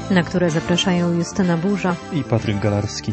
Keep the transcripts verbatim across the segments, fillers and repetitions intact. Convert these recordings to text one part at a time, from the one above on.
na które zapraszają Justyna Burza i Patryk Galarski.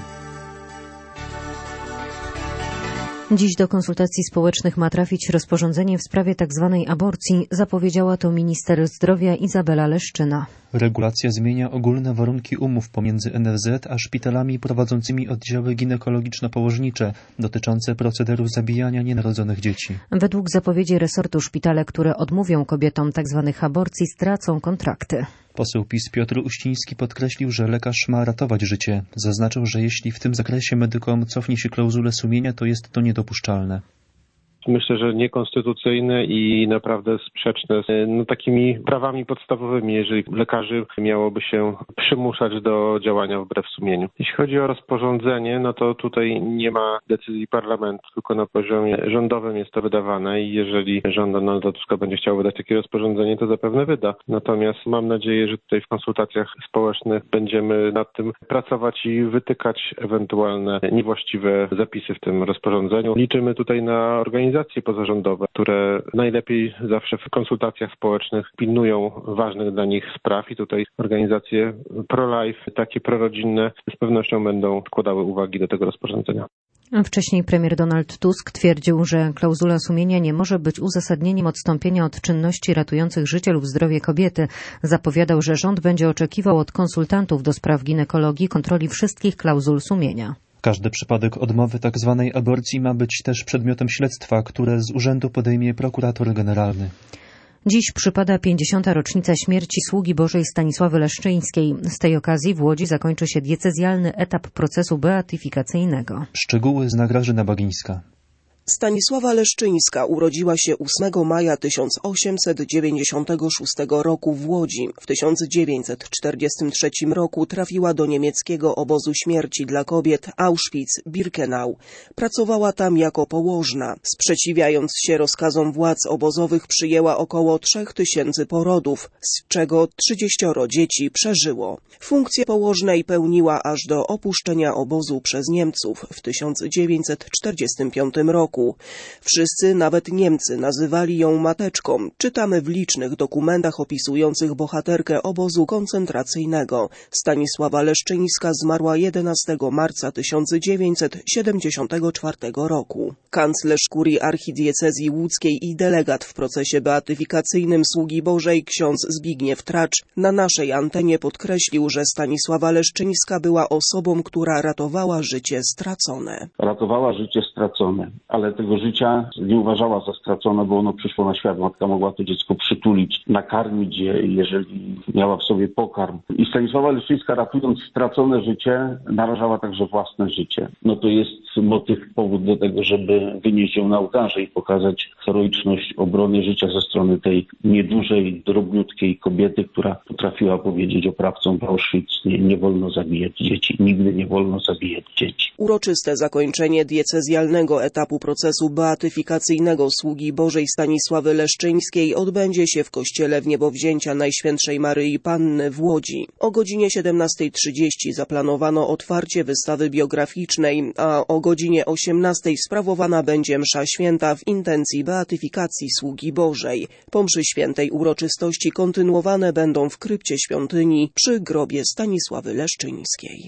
Dziś do konsultacji społecznych ma trafić rozporządzenie w sprawie tzw. aborcji, zapowiedziała to minister zdrowia Izabela Leszczyna. Regulacja zmienia ogólne warunki umów pomiędzy N F Z a szpitalami prowadzącymi oddziały ginekologiczno-położnicze dotyczące procederu zabijania nienarodzonych dzieci. Według zapowiedzi resortu szpitale, które odmówią kobietom tzw. aborcji, stracą kontrakty. Poseł PiS Piotr Uściński podkreślił, że lekarz ma ratować życie. Zaznaczył, że jeśli w tym zakresie medykom cofnie się klauzulę sumienia, to jest to niedopuszczalne. Myślę, że niekonstytucyjne i naprawdę sprzeczne z no, takimi prawami podstawowymi, jeżeli lekarzy miałoby się przymuszać do działania wbrew sumieniu. Jeśli chodzi o rozporządzenie, no to tutaj nie ma decyzji parlamentu, tylko na poziomie rządowym jest to wydawane i jeżeli rząd Donalda Tuska będzie chciał wydać takie rozporządzenie, to zapewne wyda. Natomiast mam nadzieję, że tutaj w konsultacjach społecznych będziemy nad tym pracować i wytykać ewentualne niewłaściwe zapisy w tym rozporządzeniu. Liczymy tutaj na organizację Organizacje pozarządowe, które najlepiej zawsze w konsultacjach społecznych pilnują ważnych dla nich spraw i tutaj organizacje pro-life, takie prorodzinne z pewnością będą wkładały uwagi do tego rozporządzenia. Wcześniej premier Donald Tusk twierdził, że klauzula sumienia nie może być uzasadnieniem odstąpienia od czynności ratujących życie lub zdrowie kobiety. Zapowiadał, że rząd będzie oczekiwał od konsultantów do spraw ginekologii kontroli wszystkich klauzul sumienia. Każdy przypadek odmowy tzw. aborcji ma być też przedmiotem śledztwa, które z urzędu podejmie prokurator generalny. Dziś przypada pięćdziesiąta rocznica śmierci sługi Bożej Stanisławy Leszczyńskiej. Z tej okazji w Łodzi zakończy się diecezjalny etap procesu beatyfikacyjnego. Szczegóły zna Grażyna Bagińska. Stanisława Leszczyńska urodziła się ósmego maja tysiąc osiemset dziewięćdziesiątego szóstego roku w Łodzi. W tysiąc dziewięćset czterdziestym trzecim roku trafiła do niemieckiego obozu śmierci dla kobiet Auschwitz-Birkenau. Pracowała tam jako położna. Sprzeciwiając się rozkazom władz obozowych, przyjęła około trzech tysięcy porodów, z czego trzydzieścioro dzieci przeżyło. Funkcję położnej pełniła aż do opuszczenia obozu przez Niemców w tysiąc dziewięćset czterdziestym piątym roku. Wszyscy, nawet Niemcy, nazywali ją mateczką. Czytamy w licznych dokumentach opisujących bohaterkę obozu koncentracyjnego. Stanisława Leszczyńska zmarła jedenastego marca tysiąc dziewięćset siedemdziesiątego czwartego roku. Kanclerz kurii archidiecezji łódzkiej i delegat w procesie beatyfikacyjnym sługi Bożej ksiądz Zbigniew Tracz na naszej antenie podkreślił, że Stanisława Leszczyńska była osobą, która ratowała życie stracone. Ratowała życie stracone, ale tego życia nie uważała za stracone, bo ono przyszło na świat. Matka mogła to dziecko przytulić, nakarmić je, jeżeli miała w sobie pokarm. I Stanisława Leszczyńska, ratując stracone życie, narażała także własne życie. No to jest motyw, powód do tego, żeby wynieść ją na ołtarze i pokazać heroiczność obrony życia ze strony tej niedużej, drobniutkiej kobiety, która potrafiła powiedzieć oprawcom w Auschwitz: nie, nie wolno zabijać dzieci, nigdy nie wolno zabijać dzieci. Uroczyste zakończenie diecezjalnego etapu procesu beatyfikacyjnego sługi Bożej Stanisławy Leszczyńskiej odbędzie się w kościele Wniebowzięcia Najświętszej Maryi Panny w Łodzi. O godzinie siedemnastej trzydzieści zaplanowano otwarcie wystawy biograficznej, a o godzinie osiemnastej sprawowana będzie msza święta w intencji beatyfikacji sługi Bożej. Po mszy świętej uroczystości kontynuowane będą w krypcie świątyni przy grobie Stanisławy Leszczyńskiej.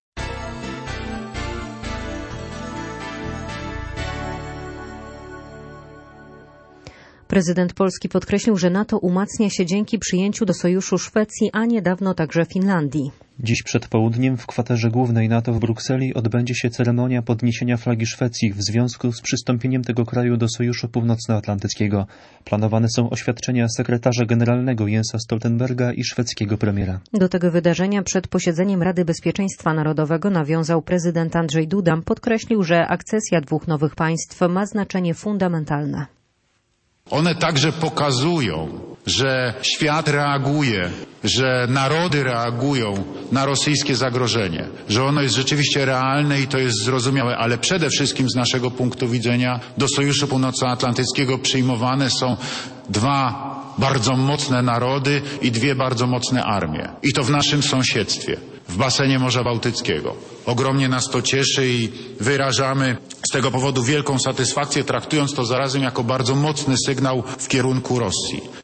Prezydent Polski podkreślił, że NATO umacnia się dzięki przyjęciu do sojuszu Szwecji, a niedawno także Finlandii. Dziś przed południem w kwaterze głównej NATO w Brukseli odbędzie się ceremonia podniesienia flagi Szwecji w związku z przystąpieniem tego kraju do Sojuszu Północnoatlantyckiego. Planowane są oświadczenia sekretarza generalnego Jensa Stoltenberga i szwedzkiego premiera. Do tego wydarzenia przed posiedzeniem Rady Bezpieczeństwa Narodowego nawiązał prezydent Andrzej Duda. Podkreślił, że akcesja dwóch nowych państw ma znaczenie fundamentalne. One także pokazują, że świat reaguje, że narody reagują na rosyjskie zagrożenie, że ono jest rzeczywiście realne i to jest zrozumiałe, ale przede wszystkim z naszego punktu widzenia do Sojuszu Północnoatlantyckiego przyjmowane są dwa bardzo mocne narody i dwie bardzo mocne armie. I to w naszym sąsiedztwie, w basenie Morza Bałtyckiego. Ogromnie nas to cieszy i wyrażamy z tego powodu wielką satysfakcję, traktując to zarazem jako bardzo mocny sygnał w kierunku Rosji.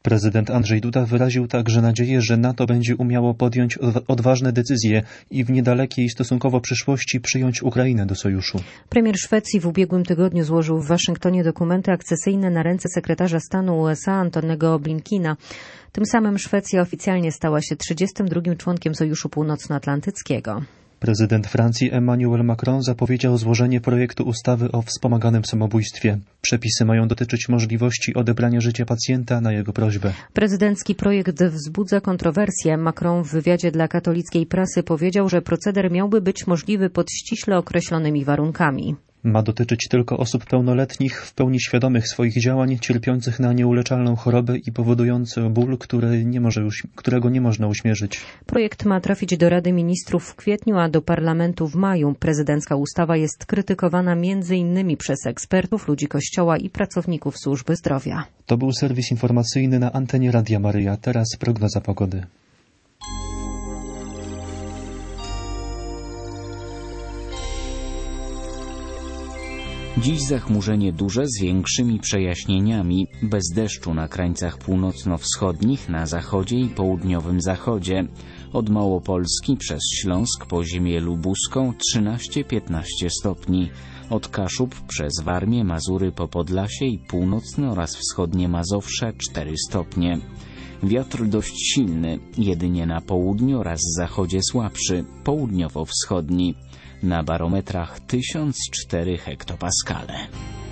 Prezydent Andrzej Duda wyraził także nadzieję, że NATO będzie umiało podjąć odważne decyzje i w niedalekiej stosunkowo przyszłości przyjąć Ukrainę do sojuszu. Premier Szwecji w ubiegłym tygodniu złożył w Waszyngtonie dokumenty akcesyjne na ręce sekretarza stanu U S A Antonego Blinkena. Tym samym Szwecja oficjalnie stała się trzydziestym drugim członkiem Sojuszu Północnoatlantyckiego. Prezydent Francji Emmanuel Macron zapowiedział złożenie projektu ustawy o wspomaganym samobójstwie. Przepisy mają dotyczyć możliwości odebrania życia pacjenta na jego prośbę. Prezydencki projekt wzbudza kontrowersje. Macron w wywiadzie dla katolickiej prasy powiedział, że proceder miałby być możliwy pod ściśle określonymi warunkami. Ma dotyczyć tylko osób pełnoletnich, w pełni świadomych swoich działań, cierpiących na nieuleczalną chorobę i powodujący ból, który nie może, którego nie można uśmierzyć. Projekt ma trafić do Rady Ministrów w kwietniu, a do Parlamentu w maju. Prezydencka ustawa jest krytykowana między innymi przez ekspertów, ludzi Kościoła i pracowników służby zdrowia. To był serwis informacyjny na antenie Radia Maryja. Teraz prognoza pogody. Dziś zachmurzenie duże z większymi przejaśnieniami, bez deszczu na krańcach północno-wschodnich, na zachodzie i południowym zachodzie. Od Małopolski przez Śląsk po ziemię lubuską trzynaście piętnaście stopni. Od Kaszub przez Warmię, Mazury po Podlasie i północne oraz wschodnie Mazowsze cztery stopnie. Wiatr dość silny, jedynie na południu oraz zachodzie słabszy, południowo-wschodni. Na barometrach tysiąc cztery hektopaskale.